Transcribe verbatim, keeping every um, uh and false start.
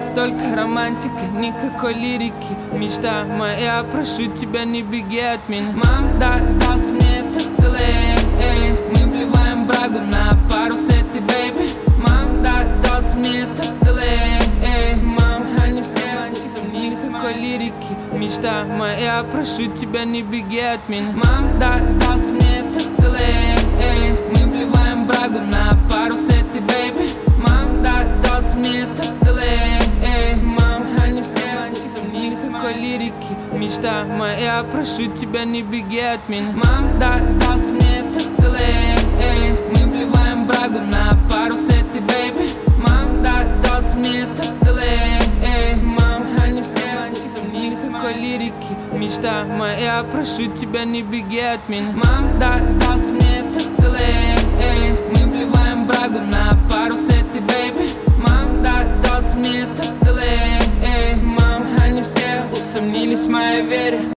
только романтика, никакой лирики. Мечта моя, прошу тебя, не беги от меня. Мам, да, сдался мне этот телек, эй. Мы вливаем брагу на пару с этой бэйби. Мам, да, сдался мне этот телек, эй. Мам, они все антисомнили, никакой лирики. Мечта моя, прошу тебя, не беги от меня. Мам, да, сдался мне этот телек, эй. Мы вливаем брагу на пару с этой бэйби. Мам, да, сдался мне этот телек, эй. Мам, они все антисомнили, никакой лирики. Мечта моя, прошу тебя, не беги от меня. Мам, да, сдался мне этот телек, эй. Мы вливаем брагу на пару с этой бэйби. Мам, да, сдался мне этот телек, эй. Мам, они все антисомнили, никакой лирики. Мечта моя, прошу тебя, не беги от меня. Мам, да, сдался мне этот телек, эй. Мы вливаем брагу на пару с этой бэйби. Мам, да, сдался мне этот телек, эй. Мам, они все усомнились в моей вере.